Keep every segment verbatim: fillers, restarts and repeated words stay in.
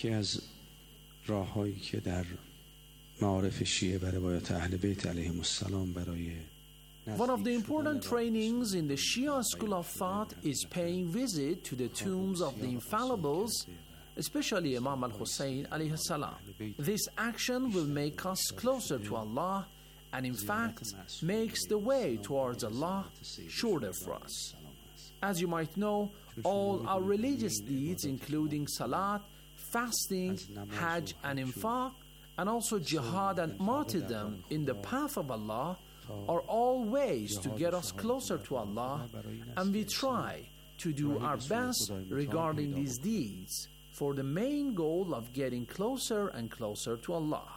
یکی از راه‌هایی که در معارف شیعه و روایات اهل بیت علیهم السلام برای One of the important trainings in the Shia school of thought is paying visit to the tombs of the infallibles, especially Imam al-Hussein alayhi salam. This action will make us closer to Allah and in fact makes the way towards Allah shorter for us. As you might know, all our religious deeds including salat, fasting, hajj and infaq, and also jihad and martyrdom in the path of Allah are all ways to get us closer to Allah, and we try to do our best regarding these deeds for the main goal of getting closer and closer to Allah.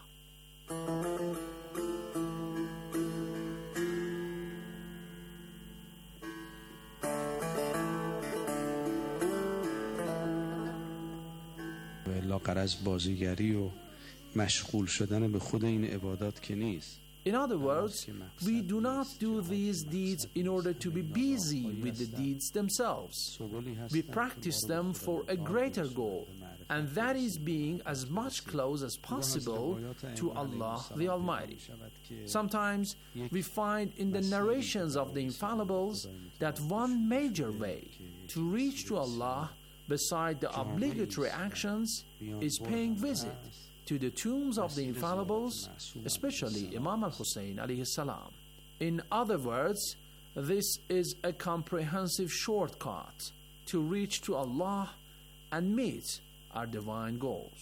لا غرض بازیگری و مشغول شدن به خود این عبادات که نیست. In other words, we do not do these deeds in order to be busy with the deeds themselves. We practice them for a greater goal, and that is being as much close as possible to Allah the Almighty. Sometimes we find in the narrations of the infallibles that one major way to reach to Allah beside the obligatory actions is paying visit to the tombs of the infallibles, especially Imam al-Hussein alayhi salam. In other words, this is a comprehensive shortcut to reach to Allah and meet our divine goals.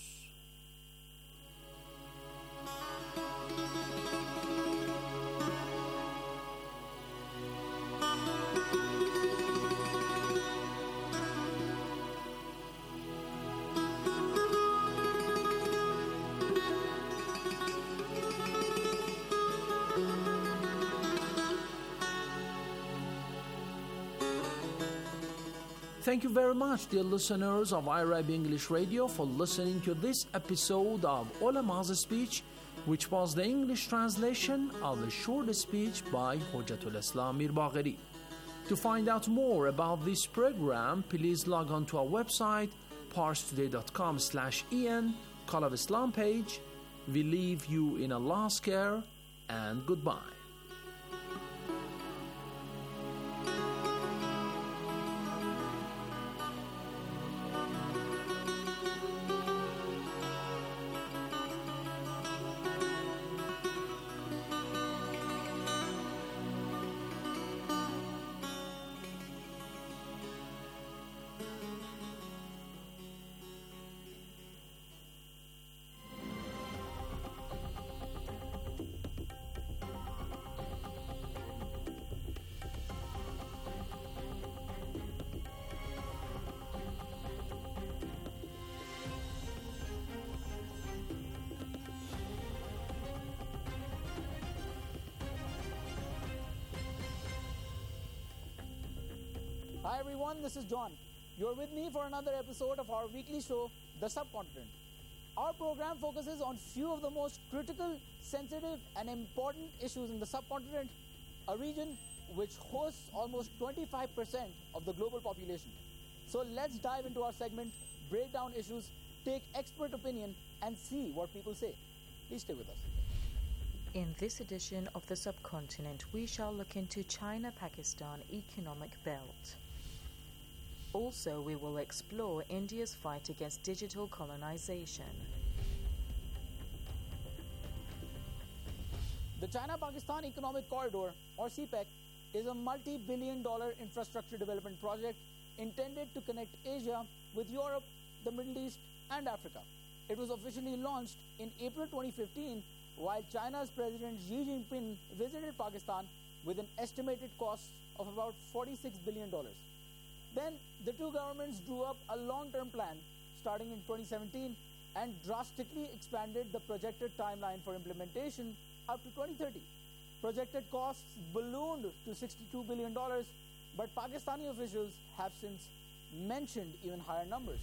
Thank you very much, dear listeners of I R I B English Radio, for listening to this episode of Ulama's Speech, which was the English translation of a short speech by Hujjatul Islam Mir Bagheri. To find out more about this program, please log on to our website, parstoday.com slash en, Call of Islam page. We leave you in Allah's care, and goodbye. Hi everyone, this is John. You're with me for another episode of our weekly show, The Subcontinent. Our program focuses on few of the most critical, sensitive and important issues in the subcontinent, a region which hosts almost twenty-five percent of the global population. So let's dive into our segment, break down issues, take expert opinion and see what people say. Please stay with us. In this edition of The Subcontinent, we shall look into China-Pakistan economic belt. Also, we will explore India's fight against digital colonization. The China-Pakistan Economic Corridor, or C PEC, is a multi-billion dollar infrastructure development project intended to connect Asia with Europe, the Middle East, and Africa. It was officially launched in April twenty fifteen, while China's President Xi Jinping visited Pakistan with an estimated cost of about forty-six billion dollars. Then the two governments drew up a long-term plan starting in twenty seventeen and drastically expanded the projected timeline for implementation up to twenty thirty. Projected costs ballooned to sixty-two billion dollars, but Pakistani officials have since mentioned even higher numbers.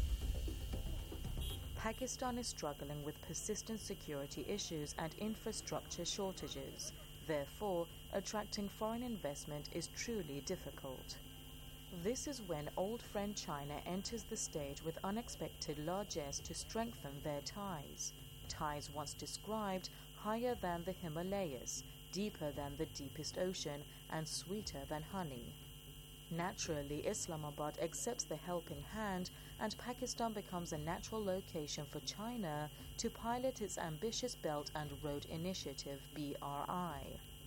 Pakistan is struggling with persistent security issues and infrastructure shortages. Therefore, attracting foreign investment is truly difficult. This is when old friend China enters the stage with unexpected largesse to strengthen their ties. Ties once described higher than the Himalayas, deeper than the deepest ocean, and sweeter than honey. Naturally, Islamabad accepts the helping hand, and Pakistan becomes a natural location for China to pilot its ambitious Belt and Road Initiative, B R I.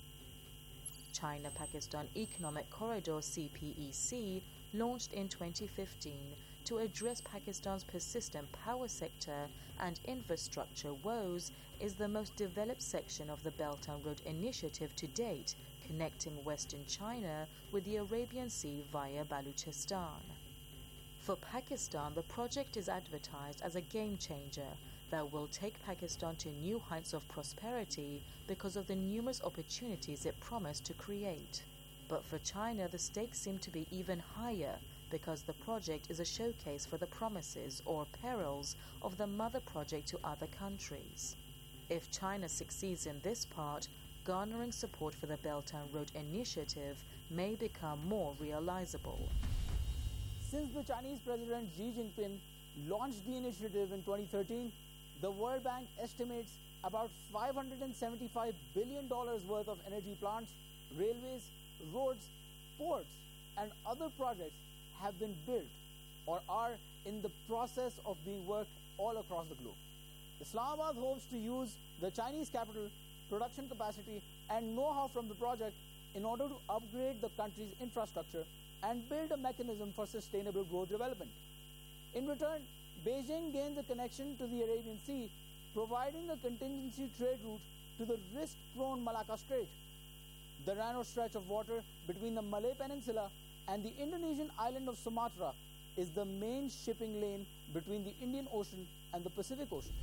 China-Pakistan Economic Corridor, C P E C, launched in twenty fifteen to address Pakistan's persistent power sector and infrastructure woes, is the most developed section of the Belt and Road Initiative to date, connecting western China with the Arabian Sea via Baluchistan. For Pakistan, the project is advertised as a game changer that will take Pakistan to new heights of prosperity because of the numerous opportunities it promised to create. But for China, the stakes seem to be even higher because the project is a showcase for the promises or perils of the mother project to other countries. If China succeeds in this part, garnering support for the Belt and Road Initiative may become more realizable. Since the Chinese President Xi Jinping launched the initiative in twenty thirteen, the World Bank estimates about five hundred seventy-five billion dollars worth of energy plants, railways, roads, ports, and other projects have been built or are in the process of being worked all across the globe. Islamabad hopes to use the Chinese capital, production capacity, and know-how from the project in order to upgrade the country's infrastructure and build a mechanism for sustainable growth development. In return, Beijing gains a connection to the Arabian Sea, providing a contingency trade route to the risk-prone Malacca Strait. The narrow stretch of water between the Malay Peninsula and the Indonesian island of Sumatra is the main shipping lane between the Indian Ocean and the Pacific Ocean.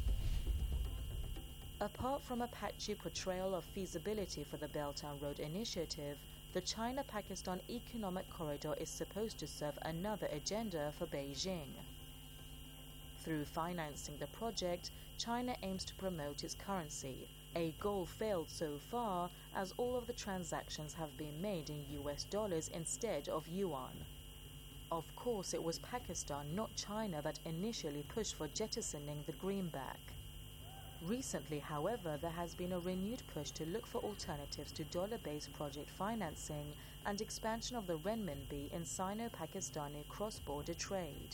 Apart from a patchy portrayal of feasibility for the Belt and Road Initiative, the China-Pakistan Economic Corridor is supposed to serve another agenda for Beijing. Through financing the project, China aims to promote its currency, a goal failed so far as all of the transactions have been made in U S dollars instead of yuan. Of course, it was Pakistan, not China, that initially pushed for jettisoning the greenback. Recently, however, there has been a renewed push to look for alternatives to dollar-based project financing and expansion of the renminbi in Sino-Pakistani cross-border trade.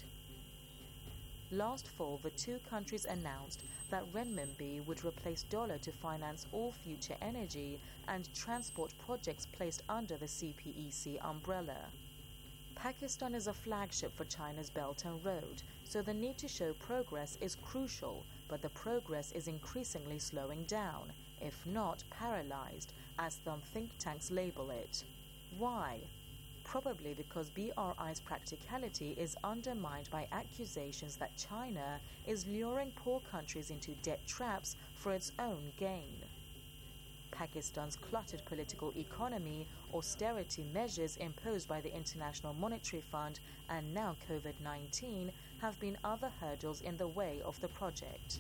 Last fall, the two countries announced that renminbi would replace dollar to finance all future energy and transport projects placed under the C P E C umbrella. Pakistan is a flagship for China's Belt and Road, so the need to show progress is crucial, but the progress is increasingly slowing down, if not paralyzed, as some think tanks label it. Why? Probably because B R I's practicality is undermined by accusations that China is luring poor countries into debt traps for its own gain. Pakistan's cluttered political economy, austerity measures imposed by the International Monetary Fund, and now COVID nineteen have been other hurdles in the way of the project.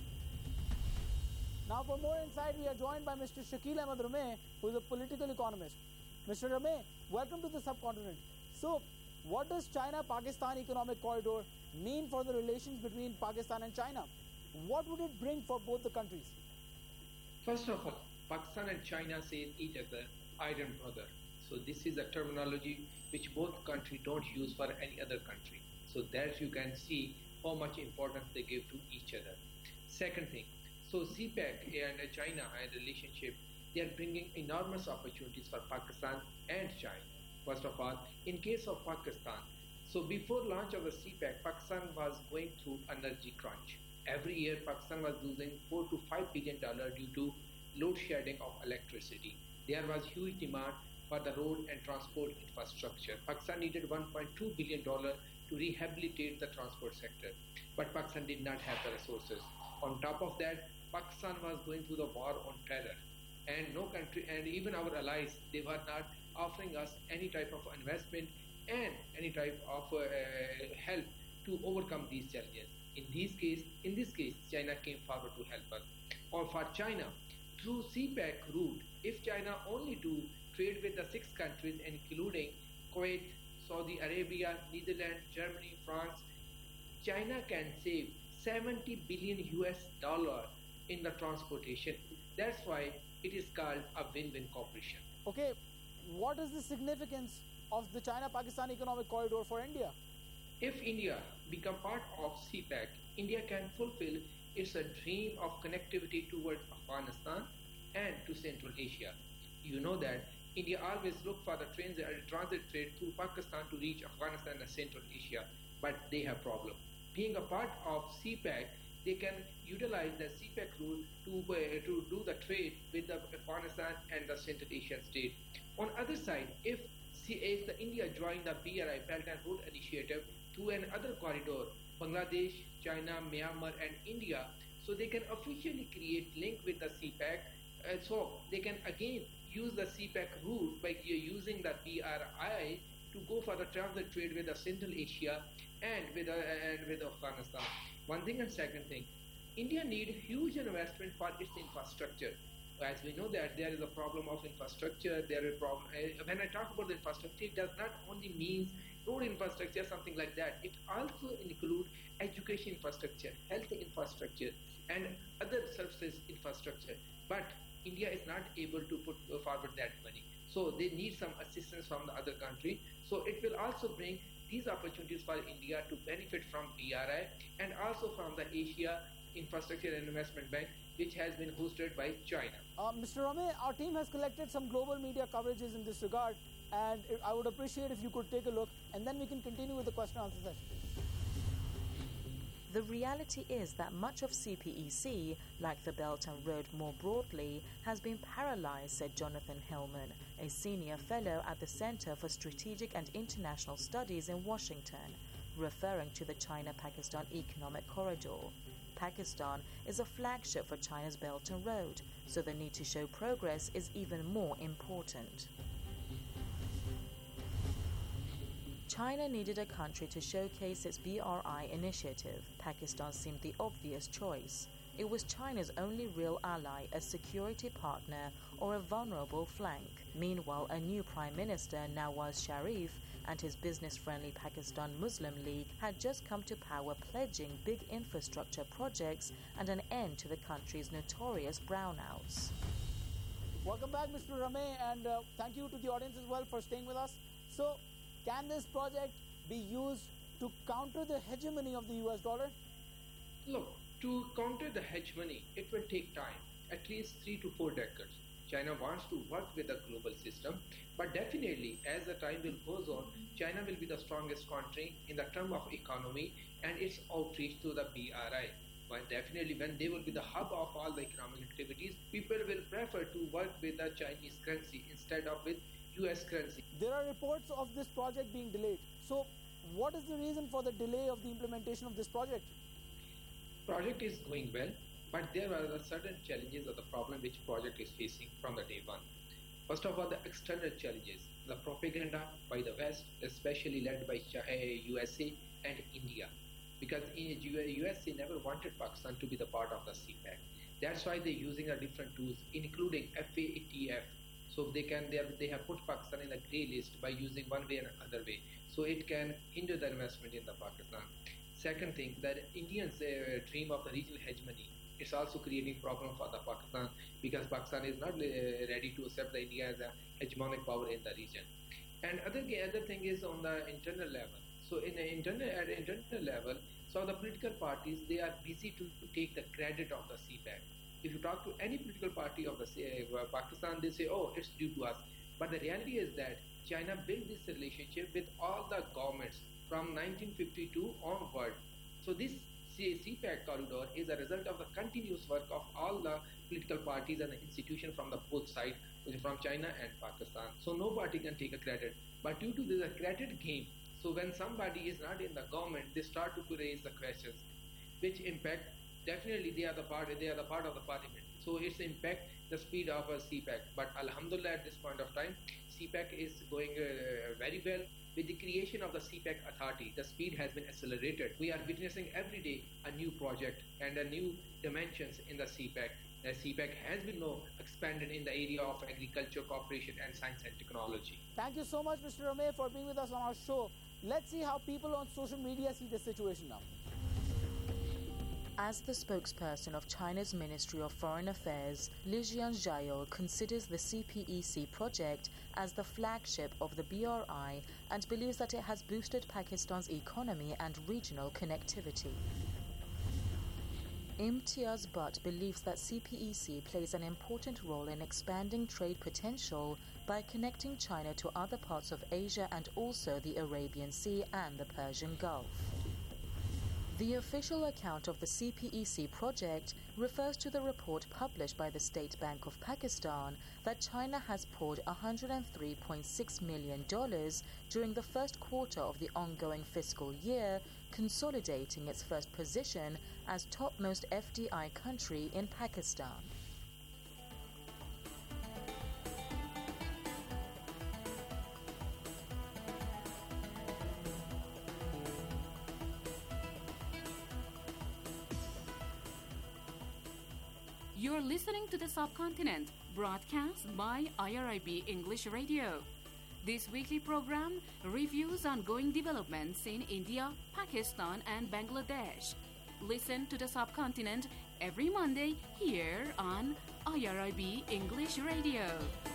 Now, for more insight, we are joined by Mister Shakeel Ahmed Rameh, who is a political economist. Mister Rameh, welcome to the subcontinent. So, what does China-Pakistan Economic Corridor mean for the relations between Pakistan and China? What would it bring for both the countries? First of all, Pakistan and China say each other iron brother. So this is a terminology which both countries don't use for any other country. So that you can see how much importance they give to each other. Second thing, so C PEC and China and relationship, they are bringing enormous opportunities for Pakistan and China. First of all, in case of Pakistan, so before launch of the C PEC, Pakistan was going through energy crunch. Every year, Pakistan was losing four to five billion dollars due to load shedding of electricity. There was huge demand for the road and transport infrastructure. Pakistan needed one point two billion dollars to rehabilitate the transport sector, but Pakistan did not have the resources. On top of that, Pakistan was going through the war on terror, and no country, and even our allies, they were not offering us any type of investment and any type of uh, help to overcome these challenges. In these case, in this case, China came forward to help us. Or for China, through C PEC route, if China only do trade with the six countries, including Kuwait, Saudi Arabia, Netherlands, Germany, France, China can save seventy billion U S dollar in the transportation. That's why it is called a win-win cooperation. Okay, what is the significance of the China-Pakistan Economic Corridor for India? If India become part of CPEC, India can fulfill its a dream of connectivity towards Afghanistan and to Central Asia. You know that India always look for the transit, uh, transit trade through Pakistan to reach Afghanistan and Central Asia, but they have problem. Being a part of CPEC, they can utilize the CPEC rule to, uh, to do the trade with the Afghanistan and the Central Asian state. On other side, if, if the India join the B R I, Belt and Road Initiative, through another corridor, Bangladesh, China, Myanmar and India, so they can officially create link with the CPEC, uh, so they can again use the CPEC route by using the B R I to go for the transit trade with the Central Asia and with, uh, and with Afghanistan. One thing and second thing, India need huge investment for its infrastructure. As we know that there is a problem of infrastructure, there is a problem. Uh, when I talk about the infrastructure, it does not only mean road infrastructure, something like that. It also includes education infrastructure, health infrastructure, and other services infrastructure. But India is not able to put forward that money. So they need some assistance from the other country. So it will also bring these opportunities for India to benefit from B R I and also from the Asia Infrastructure and Investment Bank, which has been hosted by China. Uh, Mister Ramey, our team has collected some global media coverages in this regard, and I would appreciate if you could take a look, and then we can continue with the question and answer session. The reality is that much of C P E C, like the Belt and Road more broadly, has been paralyzed, said Jonathan Hillman, a senior fellow at the Center for Strategic and International Studies in Washington, referring to the China-Pakistan Economic Corridor. Pakistan is a flagship for China's Belt and Road, so the need to show progress is even more important. China needed a country to showcase its B R I initiative. Pakistan seemed the obvious choice. It was China's only real ally, a security partner, or a vulnerable flank. Meanwhile, a new Prime Minister, Nawaz Sharif, and his business-friendly Pakistan Muslim League had just come to power, pledging big infrastructure projects and an end to the country's notorious brownouts. Welcome back, Mister Ramey, and uh, thank you to the audience as well for staying with us. So, can this project be used to counter the hegemony of the U S dollar? Look, to counter the hegemony, it will take time, at least three to four decades. China wants to work with the global system, but definitely as the time will goes on, China will be the strongest country in the term of economy and its outreach to the B R I. But definitely when they will be the hub of all the economic activities, people will prefer to work with the Chinese currency instead of with U S currency. There are reports of this project being delayed. So what is the reason for the delay of the implementation of this project? Project is going well, but there are the certain challenges of the problem which project is facing from the day one. First of all, the external challenges, the propaganda by the West, especially led by U S A and India, because U S A never wanted Pakistan to be the part of the CPEC. That's why they're using a different tools, including F A T F. So they can they have, they have put Pakistan in a grey list by using one way and another way. So it can hinder the investment in the Pakistan. Second thing, that Indians uh, dream of the regional hegemony. It's also creating problem for the Pakistan because Pakistan is not uh, ready to accept the India as a hegemonic power in the region. And other other thing is on the internal level. So in the internal at the internal level, so the political parties, they are busy to, to take the credit of the CPEC. If you talk to any political party of the uh, Pakistan, they say, oh, it's due to us. But the reality is that China built this relationship with all the governments from nineteen fifty-two onward. So this CPEC corridor is a result of the continuous work of all the political parties and the institutions from the both sides, which is from China and Pakistan. So nobody can take a credit. But due to this credit game, so when somebody is not in the government, they start to raise the questions, which impact. Definitely, they are the part. They are the part of the parliament. So it's impact the speed of a CPEC. But Alhamdulillah, at this point of time, CPEC is going uh, very well. With the creation of the CPEC authority, the speed has been accelerated. We are witnessing every day a new project and a new dimensions in the CPEC. uh, C PAC has been now expanded in the area of agriculture, cooperation, and science and technology. Thank you so much, Mister Ramey, for being with us on our show. Let's see how people on social media see the situation now. As the spokesperson of China's Ministry of Foreign Affairs, Lijian Zhayo considers the C P E C project as the flagship of the B R I and believes that it has boosted Pakistan's economy and regional connectivity. Imtiaz Butt believes that C P E C plays an important role in expanding trade potential by connecting China to other parts of Asia and also the Arabian Sea and the Persian Gulf. The official account of the C P E C project refers to the report published by the State Bank of Pakistan that China has poured one hundred three point six million dollars during the first quarter of the ongoing fiscal year, consolidating its first position as topmost F D I country in Pakistan. You're listening to The Subcontinent, broadcast by I R I B English Radio. This weekly program reviews ongoing developments in India, Pakistan, and Bangladesh. Listen to The Subcontinent every Monday here on I R I B English Radio.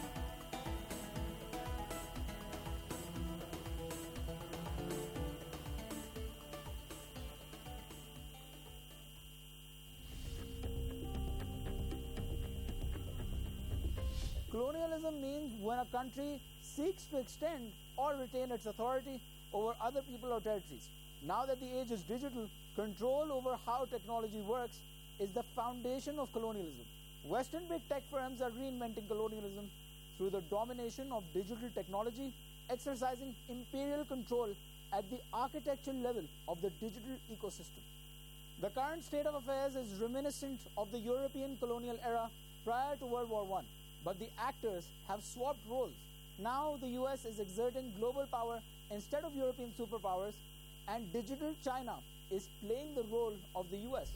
Colonialism means when a country seeks to extend or retain its authority over other people or territories. Now that the age is digital, control over how technology works is the foundation of colonialism. Western big tech firms are reinventing colonialism through the domination of digital technology, exercising imperial control at the architectural level of the digital ecosystem. The current state of affairs is reminiscent of the European colonial era prior to World War One. But the actors have swapped roles. Now the U S is exerting global power instead of European superpowers, and digital China is playing the role of the U S.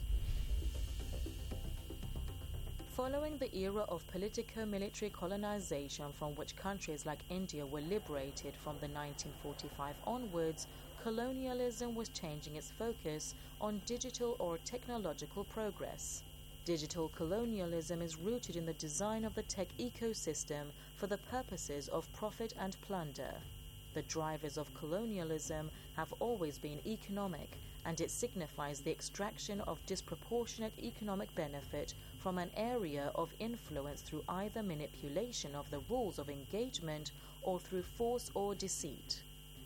Following the era of politico-military colonization from which countries like India were liberated from the nineteen forty-five onwards, colonialism was changing its focus on digital or technological progress. Digital colonialism is rooted in the design of the tech ecosystem for the purposes of profit and plunder. The drivers of colonialism have always been economic, and it signifies the extraction of disproportionate economic benefit from an area of influence through either manipulation of the rules of engagement or through force or deceit.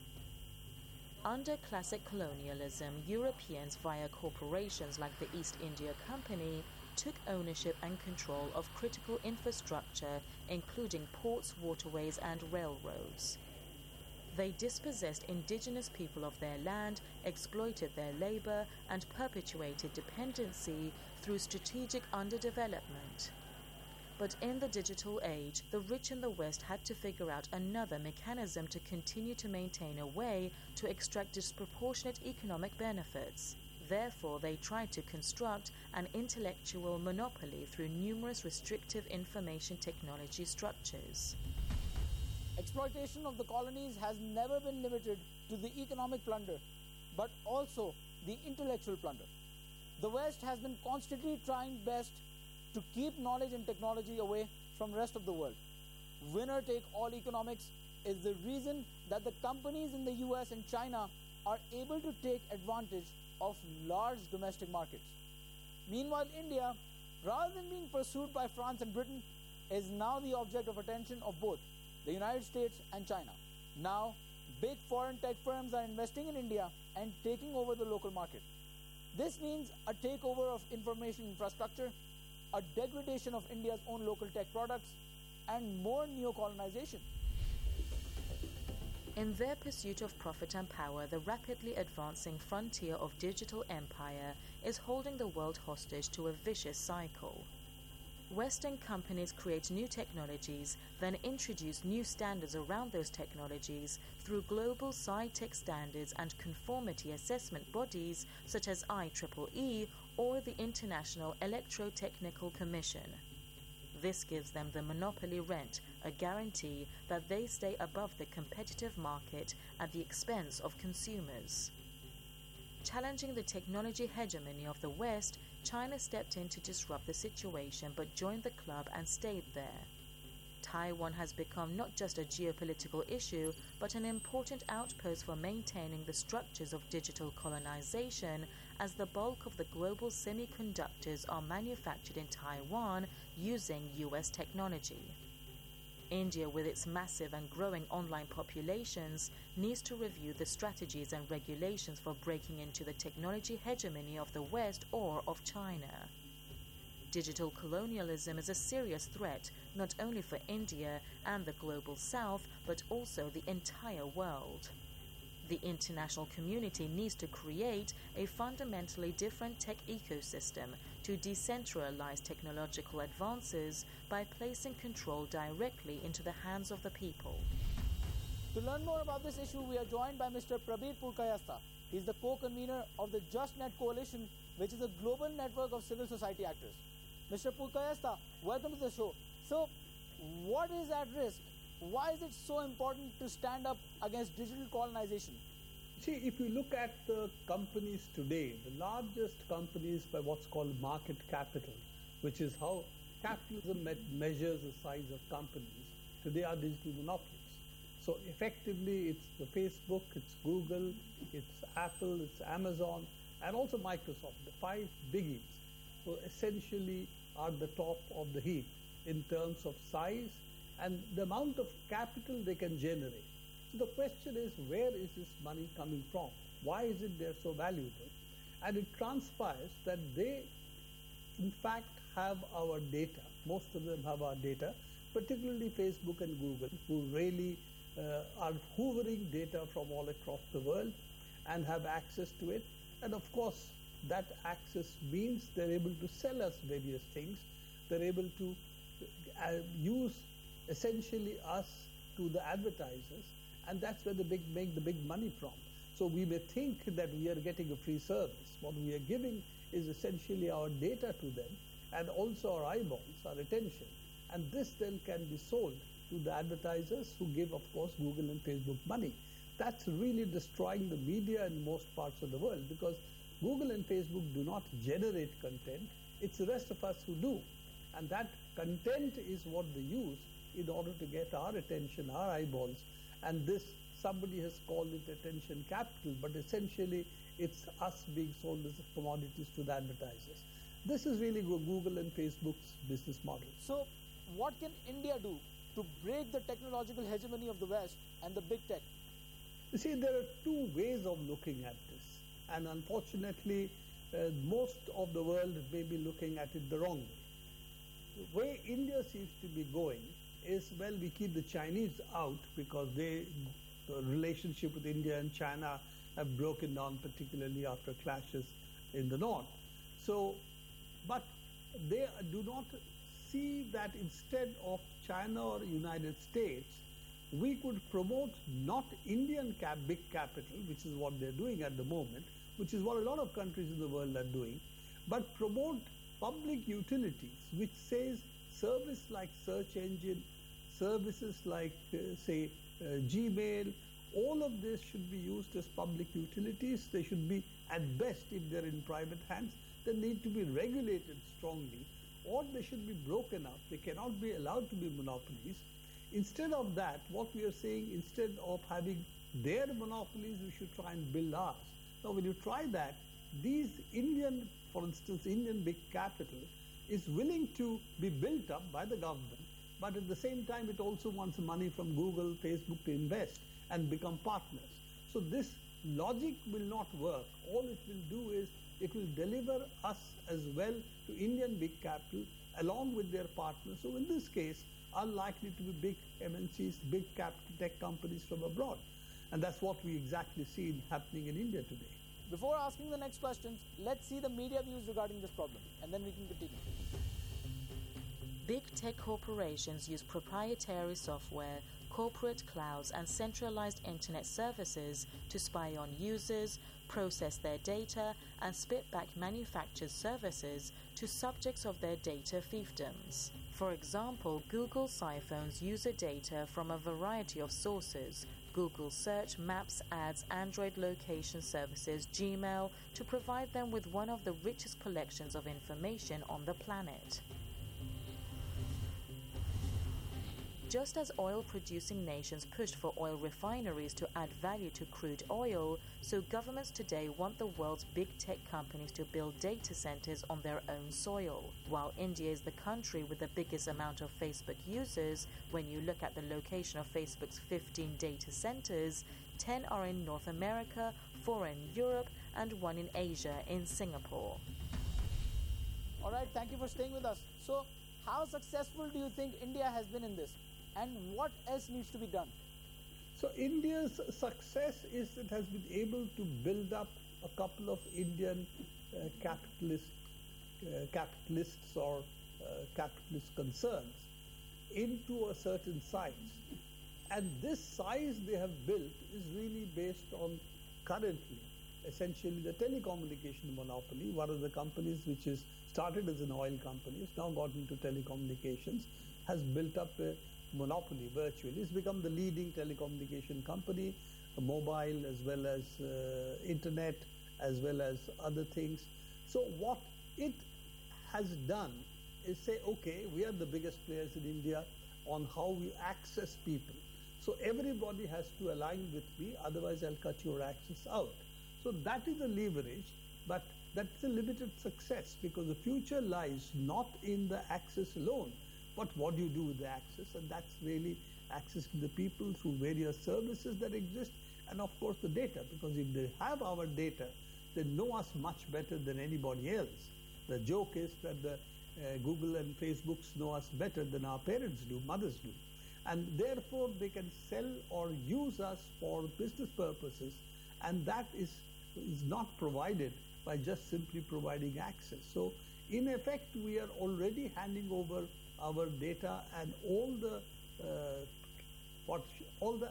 Under classic colonialism, Europeans via corporations like the East India Company took ownership and control of critical infrastructure, including ports, waterways, and railroads. They dispossessed indigenous people of their land, exploited their labor, and perpetuated dependency through strategic underdevelopment. But in the digital age, the rich in the West had to figure out another mechanism to continue to maintain a way to extract disproportionate economic benefits. Therefore, they tried to construct an intellectual monopoly through numerous restrictive information technology structures. Exploitation of the colonies has never been limited to the economic plunder, but also the intellectual plunder. The West has been constantly trying best to keep knowledge and technology away from the rest of the world. Winner-take-all economics is the reason that the companies in the U S and China are able to take advantage of large domestic markets. Meanwhile, India, rather than being pursued by France and Britain, is now the object of attention of both the United States and China. Now, big foreign tech firms are investing in India and taking over the local market. This means a takeover of information infrastructure, a degradation of India's own local tech products, and more neo-colonization. In their pursuit of profit and power, the rapidly advancing frontier of digital empire is holding the world hostage to a vicious cycle. Western companies create new technologies, then introduce new standards around those technologies through global sci-tech standards and conformity assessment bodies such as I triple E or the International Electrotechnical Commission. This gives them the monopoly rent, a guarantee that they stay above the competitive market at the expense of consumers. Challenging the technology hegemony of the West, China stepped in to disrupt the situation but joined the club and stayed there. Taiwan has become not just a geopolitical issue, but an important outpost for maintaining the structures of digital colonization, as the bulk of the global semiconductors are manufactured in Taiwan using U S technology. India, with its massive and growing online populations, needs to review the strategies and regulations for breaking into the technology hegemony of the West or of China. Digital colonialism is a serious threat not only for India and the global South, but also the entire world. The international community needs to create a fundamentally different tech ecosystem to decentralize technological advances by placing control directly into the hands of the people. To learn more about this issue, we are joined by Mister Prabir Purkayastha. He is the co-convener of the JustNet Coalition, which is a global network of civil society actors. Mister Purkayastha, welcome to the show. So, what is at risk? Why is it so important to stand up against digital colonization? See, if you look at the companies today, the largest companies by what's called market capital, which is how capitalism me- measures the size of companies, today are digital monopolies. So effectively, it's the Facebook, it's Google, it's Apple, it's Amazon, and also Microsoft. The five biggies who essentially are the top of the heap in terms of size and the amount of capital they can generate. So the question is, where is this money coming from? Why is it they're so valuable? And it transpires that they, in fact, have our data. Most of them have our data, particularly Facebook and Google, who really uh, are hoovering data from all across the world and have access to it. And of course, that access means they're able to sell us various things. They're able to uh, use essentially us to the advertisers, and that's where they big, make the big money from. So we may think that we are getting a free service. What we are giving is essentially our data to them and also our eyeballs, our attention. And this then can be sold to the advertisers who give, of course, Google and Facebook money. That's really destroying the media in most parts of the world, because Google and Facebook do not generate content. It's the rest of us who do. And that content is what they use in order to get our attention, our eyeballs. And this, somebody has called it attention capital, but essentially it's us being sold as commodities to the advertisers. This is really Google and Facebook's business model. So what can India do to break the technological hegemony of the West and the big tech? You see, there are two ways of looking at this. And unfortunately, uh, most of the world may be looking at it the wrong way. The way India seems to be going is, well, we keep the Chinese out because they, the relationship with India and China have broken down, particularly after clashes in the north. So, but they do not see that instead of China or United States, we could promote not Indian cap, big capital, which is what they're doing at the moment, which is what a lot of countries in the world are doing, but promote public utilities, which says service like search engine, services like, uh, say, uh, Gmail, all of this should be used as public utilities. They should be, at best, if they're in private hands, they need to be regulated strongly, or they should be broken up. They cannot be allowed to be monopolies. Instead of that, what we are saying, instead of having their monopolies, we should try and build ours. Now, when you try that, these Indian, for instance, Indian big capital is willing to be built up by the government, but at the same time, it also wants money from Google, Facebook to invest and become partners. So this logic will not work. All it will do is it will deliver us as well to Indian big capital along with their partners. So in this case, are likely to be big M N Cs, big capital tech companies from abroad. And that's what we exactly see happening in India today. Before asking the next questions, let's see the media views regarding this problem, and then we can continue. Big tech corporations use proprietary software, corporate clouds, and centralized internet services to spy on users, process their data, and spit back manufactured services to subjects of their data fiefdoms. For example, Google siphons user data from a variety of sources: Google Search, Maps, Ads, Android location services, Gmail, to provide them with one of the richest collections of information on the planet. Just as oil-producing nations pushed for oil refineries to add value to crude oil, so governments today want the world's big tech companies to build data centers on their own soil. While India is the country with the biggest amount of Facebook users, when you look at the location of Facebook's fifteen data centers, ten are in North America, four in Europe, and one in Asia in Singapore. All right, thank you for staying with us. So, how successful do you think India has been in this? And what else needs to be done? So India's success is it has been able to build up a couple of Indian uh, capitalist, uh, capitalists or uh, capitalist concerns into a certain size. And this size they have built is really based on currently, essentially the telecommunication monopoly. One of the companies which is started as an oil company, has now got into telecommunications, has built up a monopoly virtually. It's become the leading telecommunication company, mobile as well as uh, internet as well as other things. So what it has done is say, okay, we are the biggest players in India on how we access people. So everybody has to align with me, otherwise I'll cut your access out. So that is a leverage, but that's a limited success because the future lies not in the access alone, but what do you do with the access? And that's really accessing the people through various services that exist, and of course the data, because if they have our data, they know us much better than anybody else. The joke is that the uh, Google and Facebooks know us better than our parents do, mothers do. And therefore they can sell or use us for business purposes, and that is, is not provided by just simply providing access. So in effect, we are already handing over our data and all the uh, what all the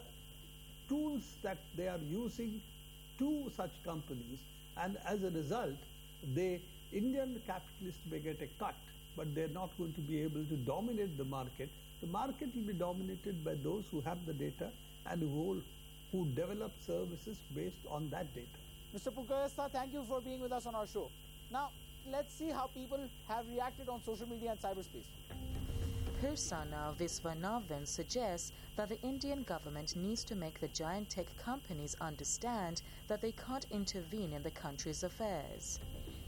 tools that they are using to such companies, and as a result, the Indian capitalists may get a cut, but they're not going to be able to dominate the market. The market will be dominated by those who have the data and who who develop services based on that data. Mister Purkayastha, thank you for being with us on our show. Now, let's see how people have reacted on social media and cyberspace. Pirsana Viswanathan suggests that the Indian government needs to make the giant tech companies understand that they can't intervene in the country's affairs.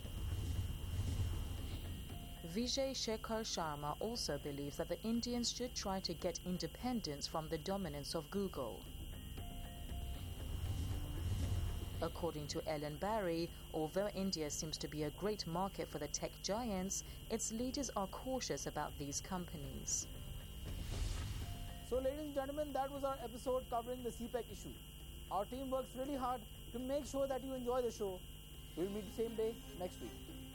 Vijay Shekhar Sharma also believes that the Indians should try to get independence from the dominance of Google. According to Ellen Barry, although India seems to be a great market for the tech giants, its leaders are cautious about these companies. So, ladies and gentlemen, that was our episode covering the C PEC issue. Our team works really hard to make sure that you enjoy the show. We'll meet the same day next week.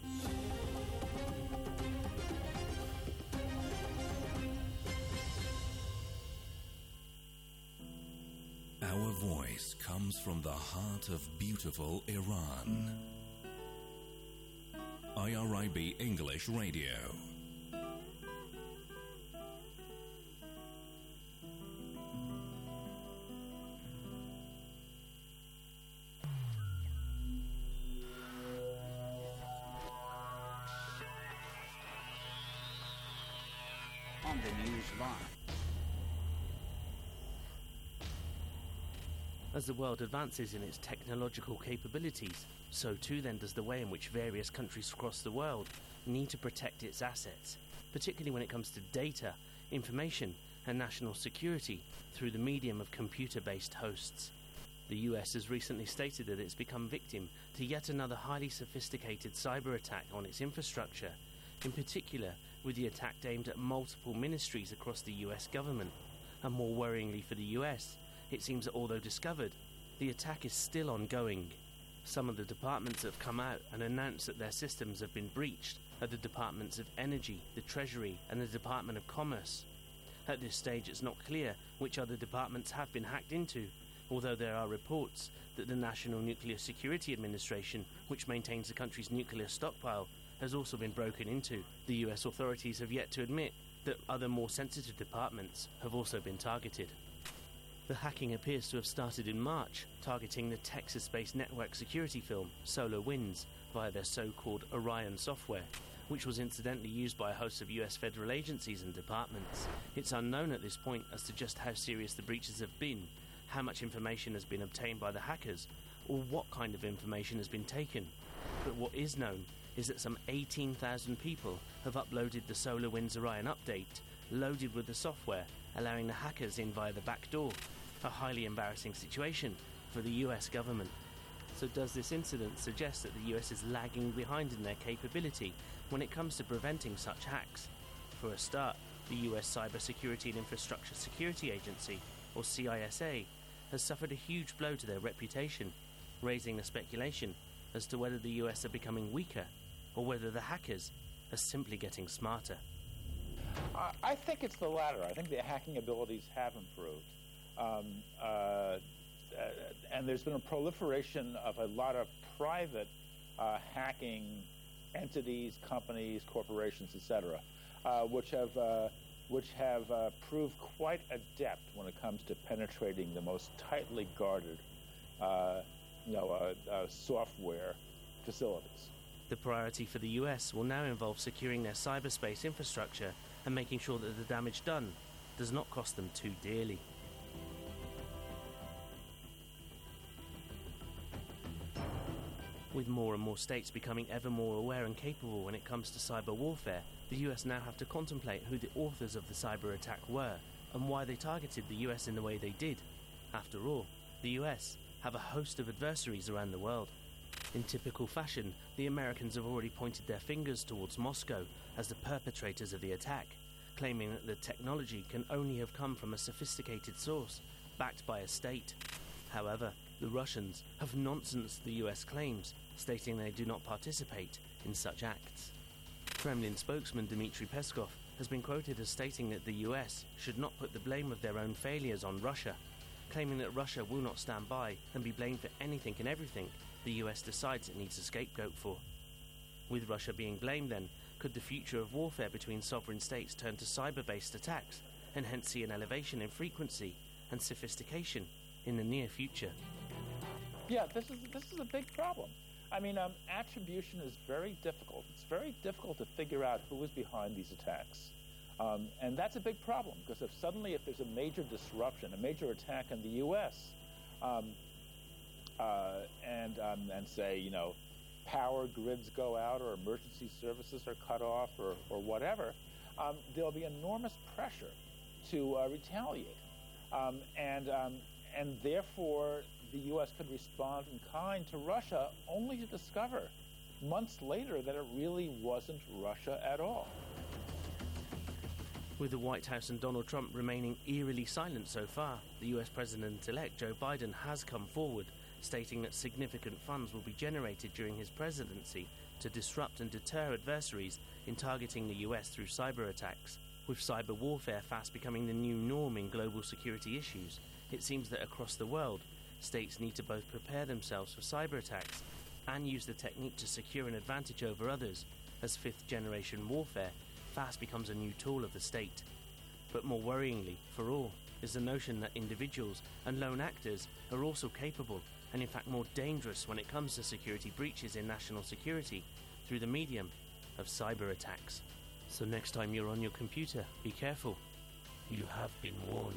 Our voice comes from the heart of beautiful Iran. I R I B English Radio. On the news line. As the world advances in its technological capabilities, so too then does the way in which various countries across the world need to protect its assets, particularly when it comes to data, information, and national security through the medium of computer-based hosts. The U S has recently stated that it's become victim to yet another highly sophisticated cyber attack on its infrastructure, in particular with the attack aimed at multiple ministries across the U S government. And more worryingly for the U S, it seems that although discovered, the attack is still ongoing. Some of the departments have come out and announced that their systems have been breached, are the Departments of Energy, the Treasury, and the Department of Commerce. At this stage, it's not clear which other departments have been hacked into, although there are reports that the National Nuclear Security Administration, which maintains the country's nuclear stockpile, has also been broken into. The U S authorities have yet to admit that other more sensitive departments have also been targeted. The hacking appears to have started in March, targeting the Texas-based network security firm SolarWinds via their so-called Orion software, which was incidentally used by a host of U S federal agencies and departments. It's unknown at this point as to just how serious the breaches have been, how much information has been obtained by the hackers, or what kind of information has been taken. But what is known is that some eighteen thousand people have uploaded the SolarWinds Orion update, loaded with the software, allowing the hackers in via the back door. A highly embarrassing situation for the U S government. So does this incident suggest that the U S is lagging behind in their capability when it comes to preventing such hacks? For a start, the U S Cybersecurity and Infrastructure Security Agency, or C I S A, has suffered a huge blow to their reputation, raising the speculation as to whether the U S are becoming weaker or whether the hackers are simply getting smarter. Uh, I think it's the latter. I think the hacking abilities have improved. Um, uh, and there's been a proliferation of a lot of private uh, hacking entities, companies, corporations, et cetera, uh, which have uh, which have uh, proved quite adept when it comes to penetrating the most tightly guarded, uh, you know, uh, uh, software facilities. The priority for the U S will now involve securing their cyberspace infrastructure and making sure that the damage done does not cost them too dearly. With more and more states becoming ever more aware and capable when it comes to cyber warfare, the U S now have to contemplate who the authors of the cyber attack were and why they targeted the U S in the way they did. After all, the U S have a host of adversaries around the world. In typical fashion, the Americans have already pointed their fingers towards Moscow as the perpetrators of the attack, claiming that the technology can only have come from a sophisticated source, backed by a state. However, the Russians have noncenced the U S claims, stating they do not participate in such acts. Kremlin spokesman Dmitry Peskov has been quoted as stating that the U S should not put the blame of their own failures on Russia, claiming that Russia will not stand by and be blamed for anything and everything the U S decides it needs a scapegoat for. With Russia being blamed then, could the future of warfare between sovereign states turn to cyber-based attacks and hence see an elevation in frequency and sophistication in the near future? Yeah, this is this is a big problem. I mean, um, attribution is very difficult. It's very difficult to figure out who is behind these attacks. Um, and that's a big problem, because if suddenly if there's a major disruption, a major attack in the U S, um, uh, and um, and say, you know, power grids go out or emergency services are cut off or, or whatever, um, there'll be enormous pressure to uh, retaliate. Um, and um, and therefore, the U S could respond in kind to Russia, only to discover months later that it really wasn't Russia at all. With the White House and Donald Trump remaining eerily silent so far, the U S President-elect Joe Biden has come forward, stating that significant funds will be generated during his presidency to disrupt and deter adversaries in targeting the U S through cyber attacks. With cyber warfare fast becoming the new norm in global security issues, it seems that across the world, states need to both prepare themselves for cyber attacks and use the technique to secure an advantage over others, as fifth-generation warfare fast becomes a new tool of the state. But more worryingly for all is the notion that individuals and lone actors are also capable and in fact more dangerous when it comes to security breaches in national security through the medium of cyber attacks. So next time you're on your computer, be careful. You have been warned.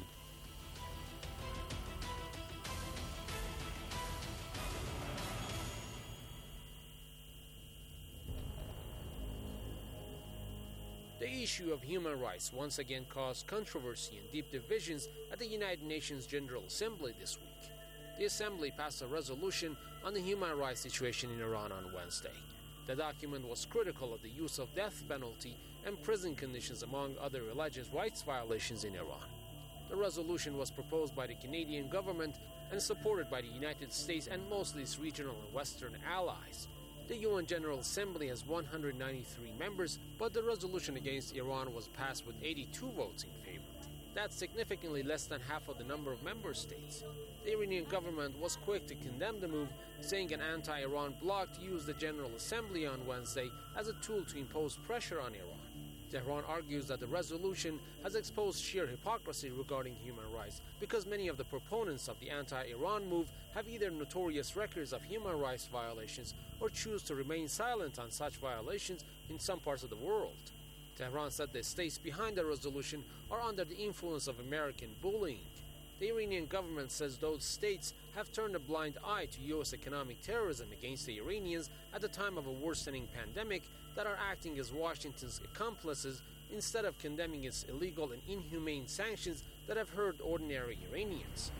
The issue of human rights once again caused controversy and deep divisions at the United Nations General Assembly this week. The Assembly passed a resolution on the human rights situation in Iran on Wednesday. The document was critical of the use of death penalty and prison conditions, among other religious rights violations in Iran. The resolution was proposed by the Canadian government and supported by the United States and most of its regional and Western allies. The U N General Assembly has one hundred ninety-three members, but the resolution against Iran was passed with eighty-two votes in favor. That's significantly less than half of the number of member states. The Iranian government was quick to condemn the move, saying an anti-Iran bloc used the General Assembly on Wednesday as a tool to impose pressure on Iran. Tehran argues that the resolution has exposed sheer hypocrisy regarding human rights because many of the proponents of the anti-Iran move have either notorious records of human rights violations or choose to remain silent on such violations in some parts of the world. Tehran said the states behind the resolution are under the influence of American bullying. The Iranian government says those states have turned a blind eye to U S economic terrorism against the Iranians at the time of a worsening pandemic that are acting as Washington's accomplices instead of condemning its illegal and inhumane sanctions that have hurt ordinary Iranians.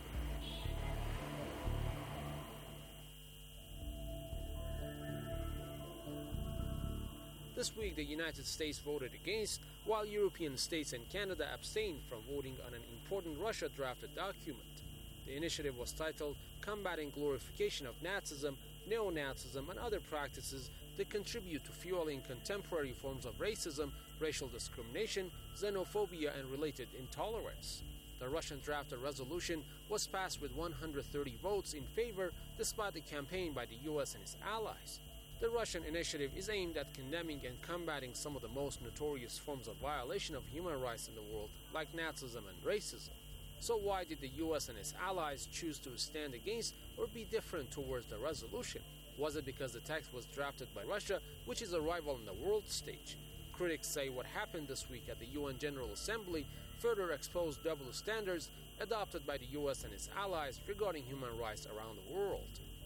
This week, the United States voted against, while European states and Canada abstained from voting on an important Russia-drafted document. The initiative was titled Combating Glorification of Nazism, Neo-Nazism, and Other Practices that Contribute to Fueling Contemporary Forms of Racism, Racial Discrimination, Xenophobia, and Related Intolerance. The Russian-drafted resolution was passed with one hundred thirty votes in favor, despite the campaign by the U S and its allies. The Russian initiative is aimed at condemning and combating some of the most notorious forms of violation of human rights in the world, like Nazism and racism. So why did the U S and its allies choose to stand against or be different towards the resolution? Was it because the text was drafted by Russia, which is a rival on the world stage? Critics say what happened this week at the U N General Assembly further exposed double standards adopted by the U S and its allies regarding human rights around the world.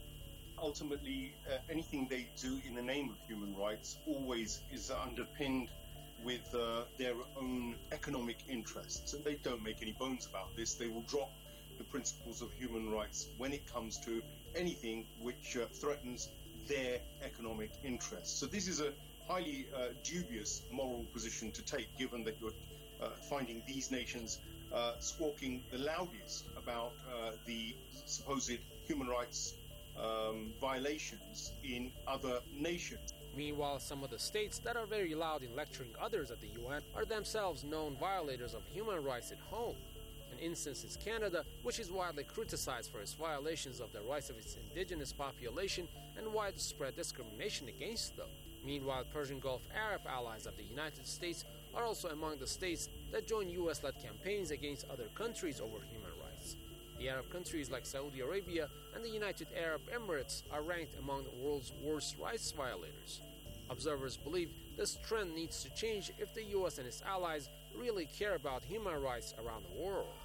Ultimately, uh, anything they do in the name of human rights always is underpinned with uh, their own economic interests. And they don't make any bones about this. They will drop the principles of human rights when it comes to anything which uh, threatens their economic interests. So this is a highly uh, dubious moral position to take, given that you're uh, finding these nations uh, squawking the loudest about uh, the supposed human rights Um, violations in other nations. Meanwhile, some of the states that are very loud in lecturing others at the U N are themselves known violators of human rights at home. An instance is Canada, which is widely criticized for its violations of the rights of its indigenous population and widespread discrimination against them. Meanwhile, Persian Gulf Arab allies of the United States are also among the states that join U S-led campaigns against other countries over human rights. The Arab countries like Saudi Arabia and the United Arab Emirates are ranked among the world's worst rights violators. Observers believe this trend needs to change if the U S and its allies really care about human rights around the world.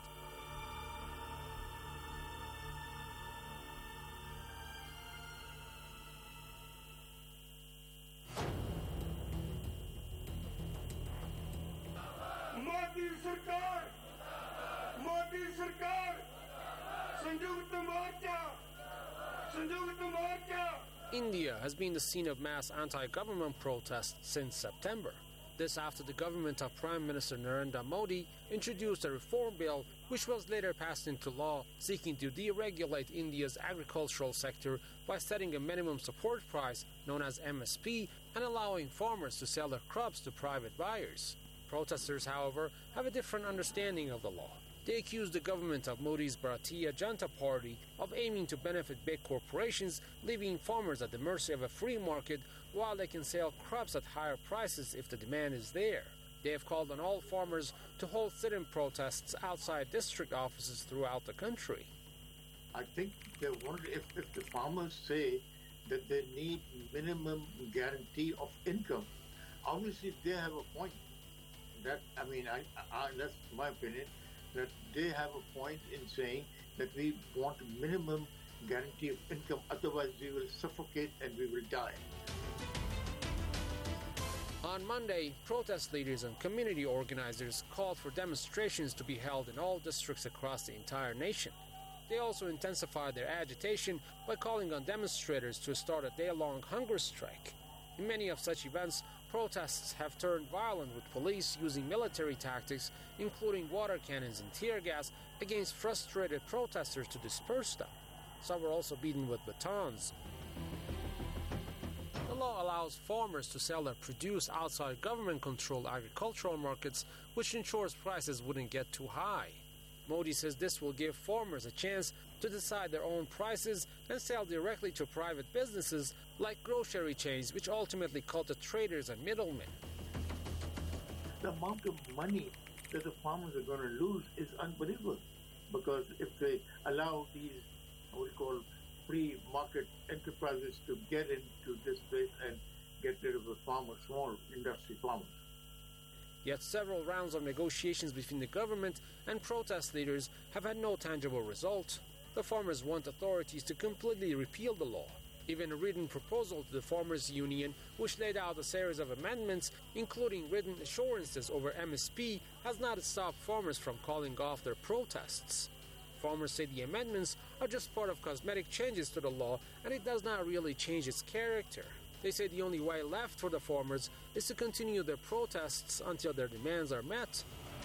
Modi Sarkar! Modi Sarkar! India has been the scene of mass anti-government protests since September. This after the government of Prime Minister Narendra Modi introduced a reform bill which was later passed into law, seeking to deregulate India's agricultural sector by setting a minimum support price known as M S P and allowing farmers to sell their crops to private buyers. Protesters, however, have a different understanding of the law. They accuse the government of Modi's Bharatiya Janata Party of aiming to benefit big corporations, leaving farmers at the mercy of a free market while they can sell crops at higher prices if the demand is there. They have called on all farmers to hold sit-in protests outside district offices throughout the country. I think they want, if, if the farmers say that they need minimum guarantee of income, obviously they have a point. That I mean, I, I, that's my opinion. That they have a point in saying that we want a minimum guarantee of income, otherwise we will suffocate and we will die. On Monday, protest leaders and community organizers called for demonstrations to be held in all districts across the entire nation. They also intensified their agitation by calling on demonstrators to start a day-long hunger strike. In many of such events, protests have turned violent, with police using military tactics, including water cannons and tear gas, against frustrated protesters to disperse them. Some were also beaten with batons. The law allows farmers to sell their produce outside government-controlled agricultural markets, which ensures prices wouldn't get too high. Modi says this will give farmers a chance to decide their own prices and sell directly to private businesses like grocery chains, which ultimately cut the traders and middlemen. The amount of money that the farmers are going to lose is unbelievable, because if they allow these, what we call free market enterprises to get into this place and get rid of the farmers, small industry farmers. Yet several rounds of negotiations between the government and protest leaders have had no tangible result. The farmers want authorities to completely repeal the law. Even a written proposal to the Farmers Union, which laid out a series of amendments, including written assurances over M S P, has not stopped farmers from calling off their protests. Farmers say the amendments are just part of cosmetic changes to the law, and it does not really change its character. They say the only way left for the farmers is to continue their protests until their demands are met.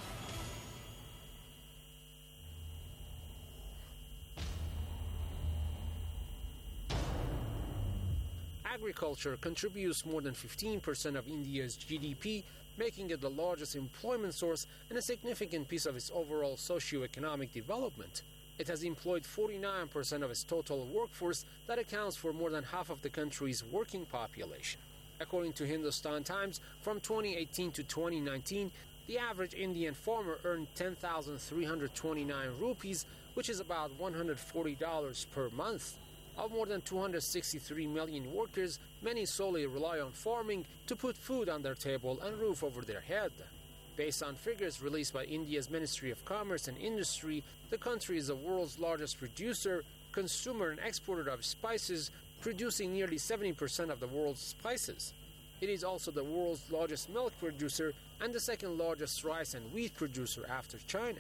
Agriculture contributes more than fifteen percent of India's G D P, making it the largest employment source and a significant piece of its overall socio-economic development. It has employed forty-nine percent of its total workforce, that accounts for more than half of the country's working population. According to Hindustan Times, from twenty eighteen to twenty nineteen, the average Indian farmer earned ten thousand three hundred twenty-nine rupees, which is about one hundred forty dollars per month. Of more than two hundred sixty-three million workers, many solely rely on farming to put food on their table and roof over their head. Based on figures released by India's Ministry of Commerce and Industry, the country is the world's largest producer, consumer and exporter of spices, producing nearly seventy percent of the world's spices. It is also the world's largest milk producer and the second largest rice and wheat producer after China.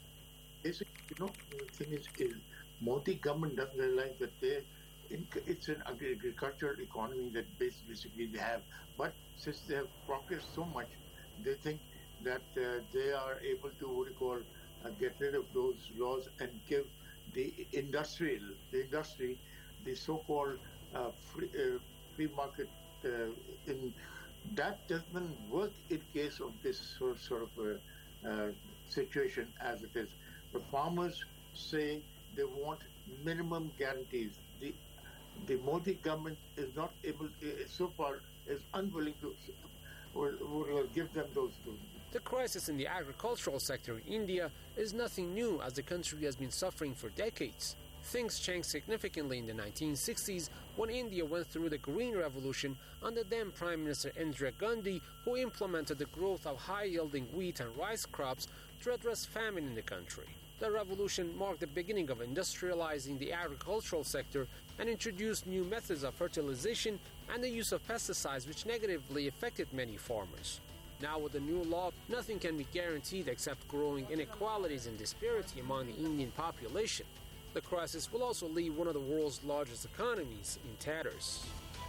It's, you know, the thing is, is Modi government doesn't realize that they, it's an agricultural economy that basically they have. But since they have progressed so much, they think that uh, they are able to, what you call, uh, get rid of those laws and give the industrial, the industry, the so-called uh, free, uh, free market. Uh, in that doesn't work in case of this sort, sort of uh, uh, situation as it is. The farmers say they want minimum guarantees. The the Modi government is not able, uh, so far, is unwilling to or, or give them those. The crisis in the agricultural sector in India is nothing new, as the country has been suffering for decades. Things changed significantly in the nineteen sixties when India went through the Green Revolution under then Prime Minister Indira Gandhi, who implemented the growth of high-yielding wheat and rice crops to address famine in the country. The revolution marked the beginning of industrializing the agricultural sector and introduced new methods of fertilization and the use of pesticides, which negatively affected many farmers. Now with the new law, nothing can be guaranteed except growing inequalities and disparity among the Indian population. The crisis will also leave one of the world's largest economies in tatters.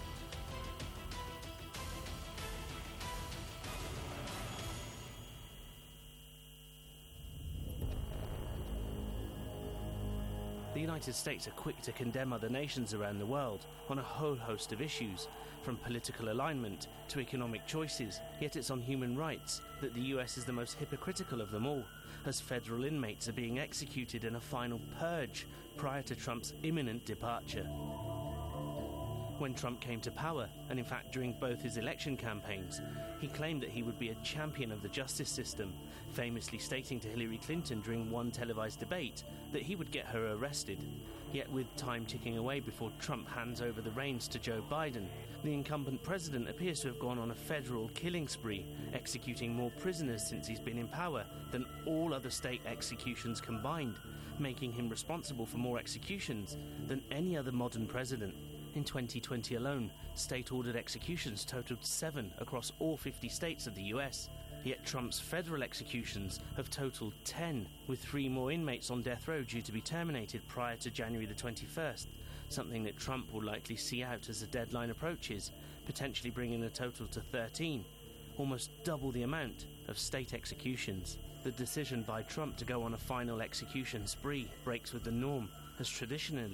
The United States are quick to condemn other nations around the world on a whole host of issues, from political alignment to economic choices, yet it's on human rights that the U S is the most hypocritical of them all, as federal inmates are being executed in a final purge prior to Trump's imminent departure. When Trump came to power, and in fact during both his election campaigns, he claimed that he would be a champion of the justice system, famously stating to Hillary Clinton during one televised debate that he would get her arrested. Yet with time ticking away before Trump hands over the reins to Joe Biden, the incumbent president appears to have gone on a federal killing spree, executing more prisoners since he's been in power than all other state executions combined, making him responsible for more executions than any other modern president. In twenty twenty alone, state-ordered executions totaled seven across all fifty states of the U S, yet Trump's federal executions have totaled ten, with three more inmates on death row due to be terminated prior to January the twenty-first, something that Trump will likely see out as the deadline approaches, potentially bringing the total to thirteen, almost double the amount of state executions. The decision by Trump to go on a final execution spree breaks with the norm, as traditionally,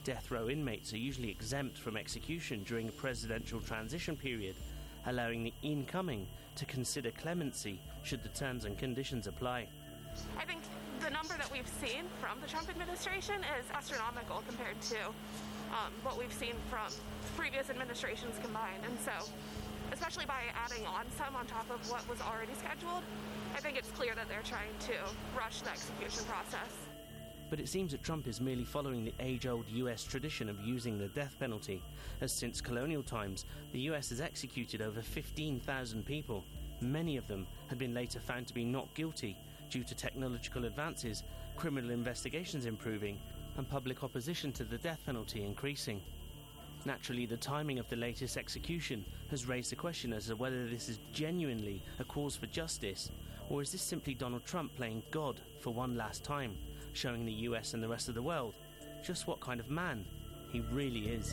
Death row inmates are usually exempt from execution during a presidential transition period, allowing the incoming to consider clemency should the terms and conditions apply. I think the number that we've seen from the Trump administration is astronomical compared to um, what we've seen from previous administrations combined. And so, especially by adding on some on top of what was already scheduled, I think it's clear that they're trying to rush the execution process. But it seems that Trump is merely following the age-old U S tradition of using the death penalty, as since colonial times, the U S has executed over fifteen thousand people. Many of them had been later found to be not guilty due to technological advances, criminal investigations improving, and public opposition to the death penalty increasing. Naturally, the timing of the latest execution has raised the question as to whether this is genuinely a cause for justice, or is this simply Donald Trump playing God for one last time, showing the U S and the rest of the world just what kind of man he really is.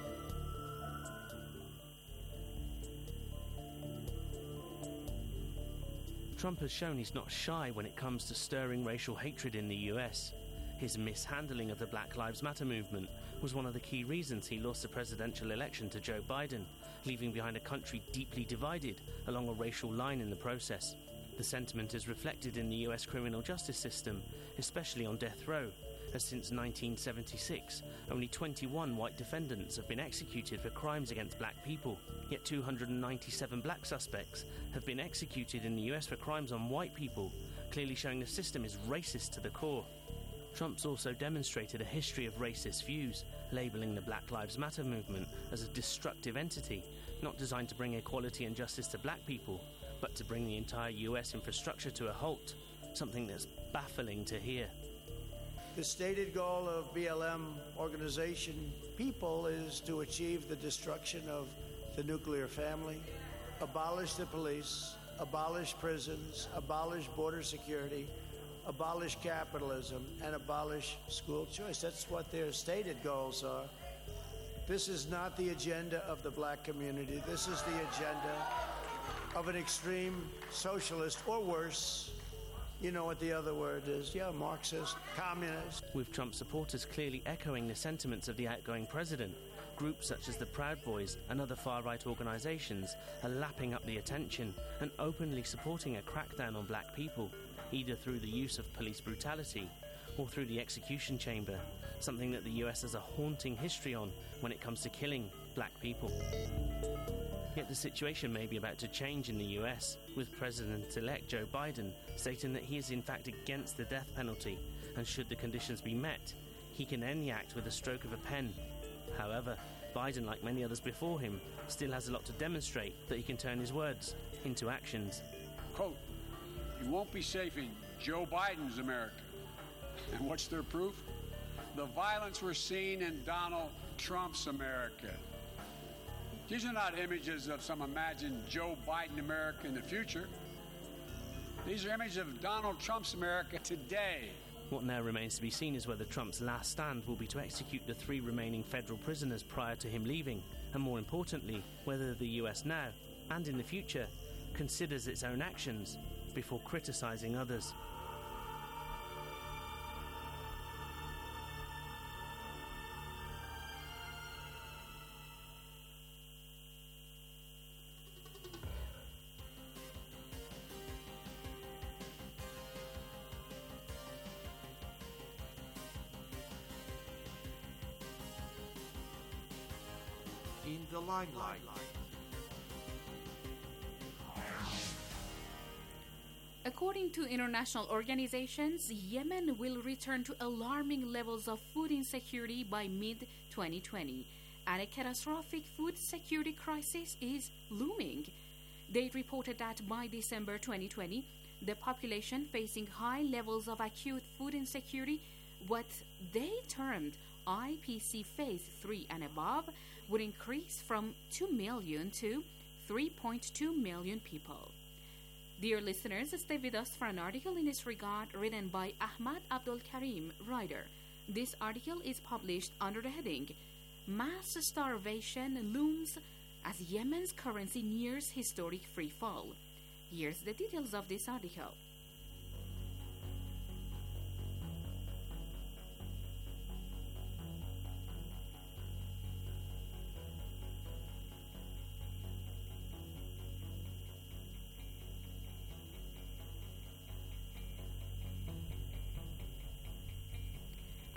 Trump has shown he's not shy when it comes to stirring racial hatred in the U S. His mishandling of the Black Lives Matter movement was one of the key reasons he lost the presidential election to Joe Biden, leaving behind a country deeply divided along a racial line in the process. The sentiment is reflected in the U S criminal justice system, especially on death row, as since nineteen seventy-six, only twenty-one white defendants have been executed for crimes against black people, yet two hundred ninety-seven black suspects have been executed in the U S for crimes on white people, clearly showing the system is racist to the core. Trump's also demonstrated a history of racist views, labelling the Black Lives Matter movement as a destructive entity, not designed to bring equality and justice to black people, but to bring the entire U S infrastructure to a halt, something that's baffling to hear. The stated goal of B L M organization people is to achieve the destruction of the nuclear family, abolish the police, abolish prisons, abolish border security, abolish capitalism, and abolish school choice. That's what their stated goals are. This is not the agenda of the black community. This is the agenda of an extreme socialist, or worse. You know what the other word is. Yeah, Marxist, communist. With Trump supporters clearly echoing the sentiments of the outgoing president, groups such as the Proud Boys and other far-right organisations are lapping up the attention and openly supporting a crackdown on black people, either through the use of police brutality or through the execution chamber, something that the U S has a haunting history on when it comes to killing black people. Yet the situation may be about to change in the U S, with President-elect Joe Biden stating that he is in fact against the death penalty, and should the conditions be met, he can end the act with a stroke of a pen. However, Biden, like many others before him, still has a lot to demonstrate that he can turn his words into actions. Quote, "You won't be safe in Joe Biden's America." And what's their proof? The violence we're seeing in Donald Trump's America. These are not images of some imagined Joe Biden America in the future. These are images of Donald Trump's America today. What now remains to be seen is whether Trump's last stand will be to execute the three remaining federal prisoners prior to him leaving, and more importantly, whether the U S now, and in the future, considers its own actions before criticising others. In the limelight. According to international organizations, Yemen will return to alarming levels of food insecurity by mid twenty twenty, and a catastrophic food security crisis is looming. They reported that by December twenty twenty, the population facing high levels of acute food insecurity, what they termed I P C Phase three and above, would increase from two million to three point two million people. Dear listeners, stay with us for an article in this regard written by Ahmad Abdul Karim, writer. This article is published under the heading, Mass Starvation Looms as Yemen's Currency Nears Historic Free Fall. Here's the details of this article.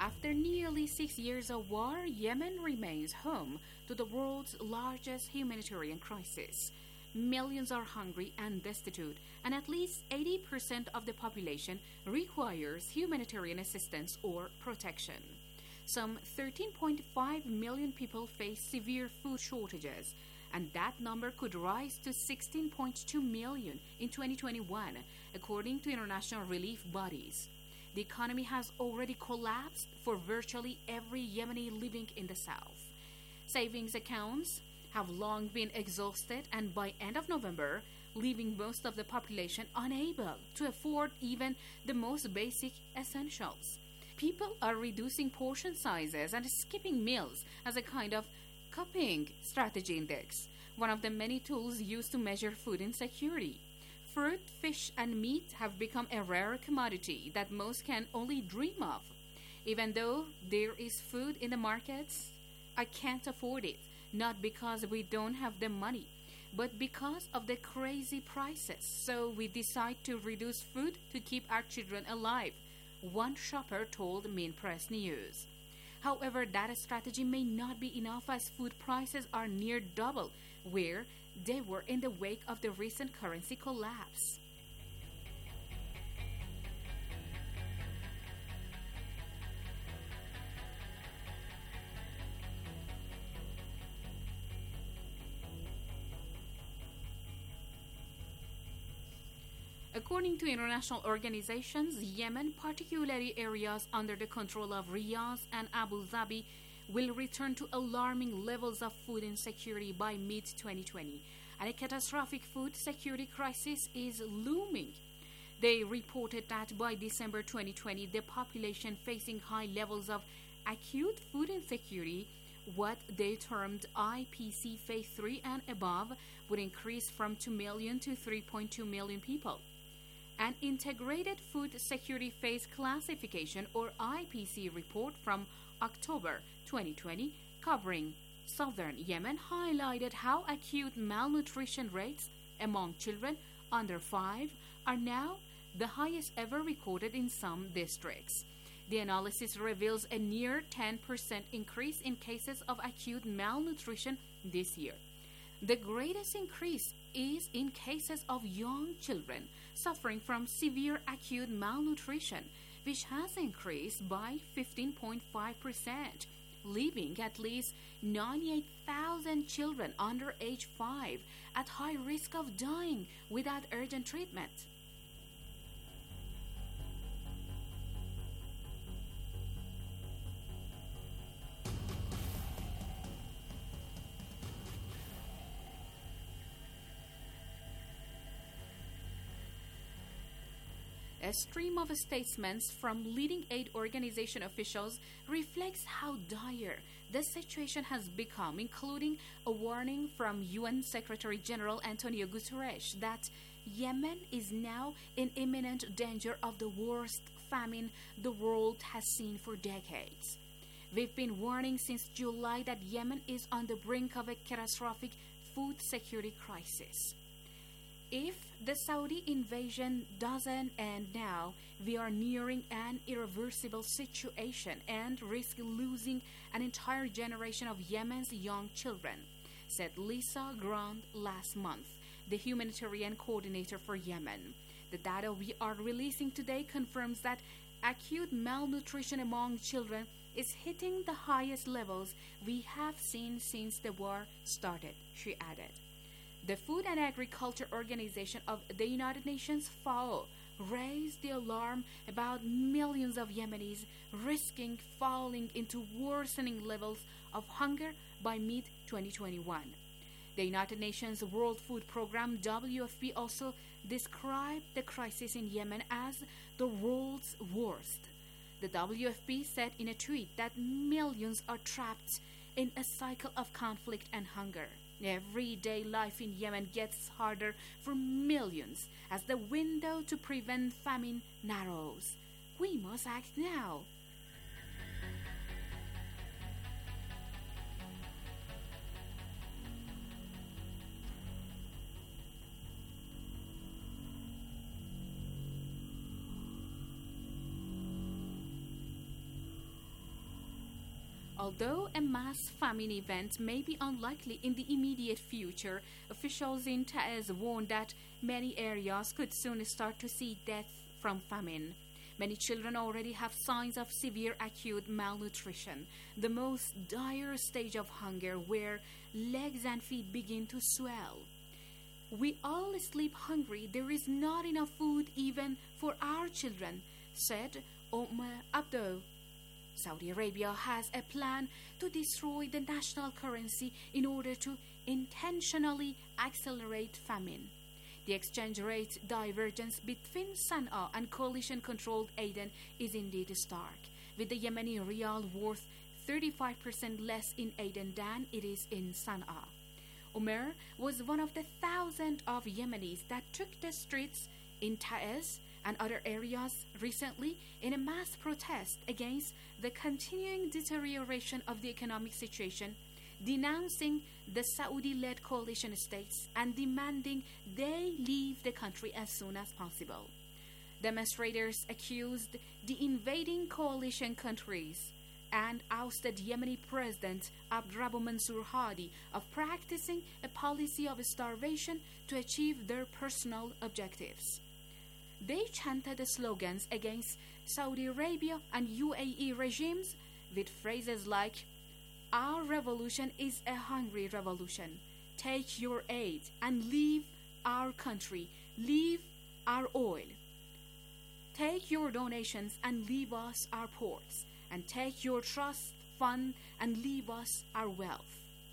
After nearly six years of war, Yemen remains home to the world's largest humanitarian crisis. Millions are hungry and destitute, and at least eighty percent of the population requires humanitarian assistance or protection. Some thirteen point five million people face severe food shortages, and that number could rise to sixteen point two million in twenty twenty-one, according to international relief bodies. The economy has already collapsed for virtually every Yemeni living in the south. Savings accounts have long been exhausted, and by end of November, leaving most of the population unable to afford even the most basic essentials. People are reducing portion sizes and skipping meals as a kind of coping strategy index, one of the many tools used to measure food insecurity. Fruit, fish, and meat have become a rare commodity that most can only dream of. Even though there is food in the markets, I can't afford it, not because we don't have the money, but because of the crazy prices. So we decide to reduce food to keep our children alive, one shopper told Minpress News. However, that strategy may not be enough, as food prices are near double where they were in the wake of the recent currency collapse. According to international organizations, Yemen, particularly areas under the control of Riyadh and Abu Dhabi, will return to alarming levels of food insecurity by mid twenty twenty, and a catastrophic food security crisis is looming. They reported that by December twenty twenty, the population facing high levels of acute food insecurity, what they termed I P C Phase three and above, would increase from two million to three point two million people. An Integrated Food Security Phase Classification, or I P C, report from October twenty twenty, covering southern Yemen, highlighted how acute malnutrition rates among children under five are now the highest ever recorded in some districts. The analysis reveals a near ten percent increase in cases of acute malnutrition this year. The greatest increase is in cases of young children suffering from severe acute malnutrition, which has increased by fifteen point five percent, leaving at least ninety-eight thousand children under age five at high risk of dying without urgent treatment. A stream of statements from leading aid organization officials reflects how dire the situation has become, including a warning from U N Secretary General Antonio Guterres that Yemen is now in imminent danger of the worst famine the world has seen for decades. We've been warning since July that Yemen is on the brink of a catastrophic food security crisis. If the Saudi invasion doesn't end now, we are nearing an irreversible situation and risk losing an entire generation of Yemen's young children, said Lisa Grant last month, the humanitarian coordinator for Yemen. The data we are releasing today confirms that acute malnutrition among children is hitting the highest levels we have seen since the war started, she added. The Food and Agriculture Organization of the United Nations, FAO, raised the alarm about millions of Yemenis risking falling into worsening levels of hunger by mid twenty twenty-one. The United Nations World Food Programme, W F P, also described the crisis in Yemen as the world's worst. The W F P said in a tweet that millions are trapped in a cycle of conflict and hunger. Everyday life in Yemen gets harder for millions as the window to prevent famine narrows. We must act now. Although a mass famine event may be unlikely in the immediate future, officials in Taiz warned that many areas could soon start to see death from famine. Many children already have signs of severe acute malnutrition, the most dire stage of hunger where legs and feet begin to swell. We all sleep hungry. There is not enough food even for our children, said Omar Abdo. Saudi Arabia has a plan to destroy the national currency in order to intentionally accelerate famine. The exchange rate divergence between Sana'a and coalition-controlled Aden is indeed stark, with the Yemeni rial worth thirty-five percent less in Aden than it is in Sana'a. Omer was one of the thousands of Yemenis that took the streets in Taiz and other areas recently in a mass protest against the continuing deterioration of the economic situation, denouncing the Saudi-led coalition states and demanding they leave the country as soon as possible. Demonstrators accused the invading coalition countries and ousted Yemeni President Abdrabbu Mansur Hadi of practicing a policy of starvation to achieve their personal objectives. They chanted slogans against Saudi Arabia and U A E regimes with phrases like, "Our revolution is a hungry revolution. Take your aid and leave our country. Leave our oil. Take your donations and leave us our ports. And take your trust fund and leave us our wealth."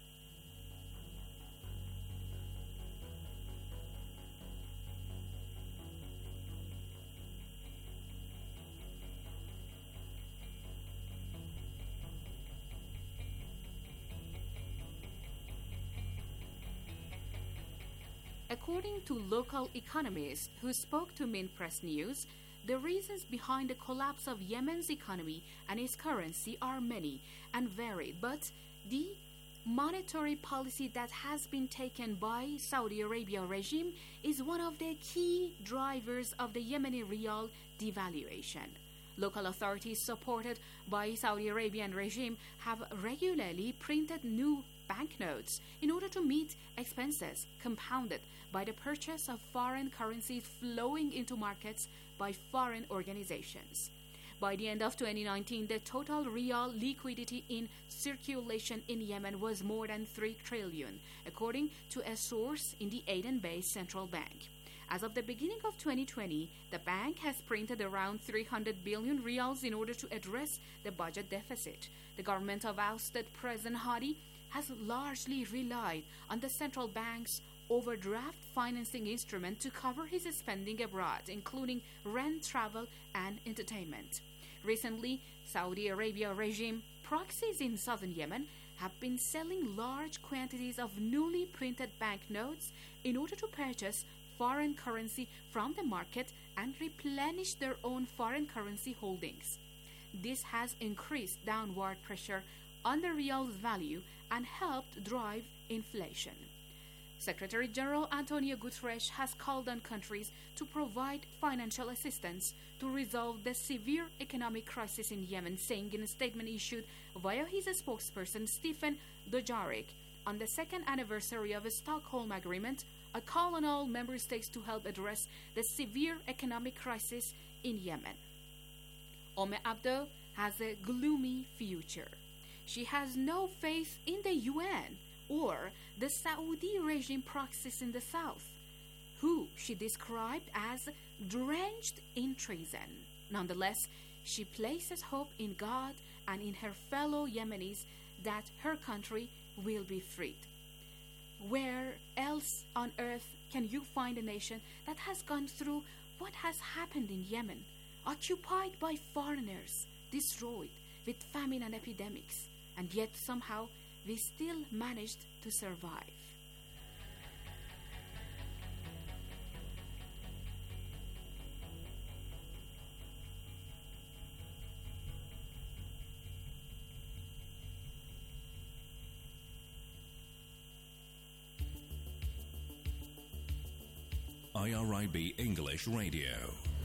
According to local economists who spoke to Minpress News, the reasons behind the collapse of Yemen's economy and its currency are many and varied, but the monetary policy that has been taken by Saudi Arabia regime is one of the key drivers of the Yemeni rial devaluation. Local authorities supported by Saudi Arabian regime have regularly printed new banknotes in order to meet expenses compounded by the purchase of foreign currencies flowing into markets by foreign organizations. By the end of twenty nineteen, the total real liquidity in circulation in Yemen was more than three trillion, according to a source in the Aden-based central bank. As of the beginning of twenty twenty, the bank has printed around three hundred billion reals in order to address the budget deficit. The government of ousted President Hadi has largely relied on the central bank's overdraft financing instrument to cover his spending abroad, including rent, travel, and entertainment. Recently, Saudi Arabia regime proxies in southern Yemen have been selling large quantities of newly printed banknotes in order to purchase foreign currency from the market and replenish their own foreign currency holdings. This has increased downward pressure on the real's value and helped drive inflation. Secretary General Antonio Guterres has called on countries to provide financial assistance to resolve the severe economic crisis in Yemen, saying in a statement issued via his spokesperson Stephen Dujarric on the second anniversary of the Stockholm Agreement, a call on all member states to help address the severe economic crisis in Yemen. Umm Abdo has a gloomy future. She has no faith in the U N or the Saudi regime proxies in the south, who she described as drenched in treason. Nonetheless, she places hope in God and in her fellow Yemenis that her country will be freed. Where else on earth can you find a nation that has gone through what has happened in Yemen, occupied by foreigners, destroyed with famine and epidemics, and yet somehow we still managed to survive? I R I B English Radio.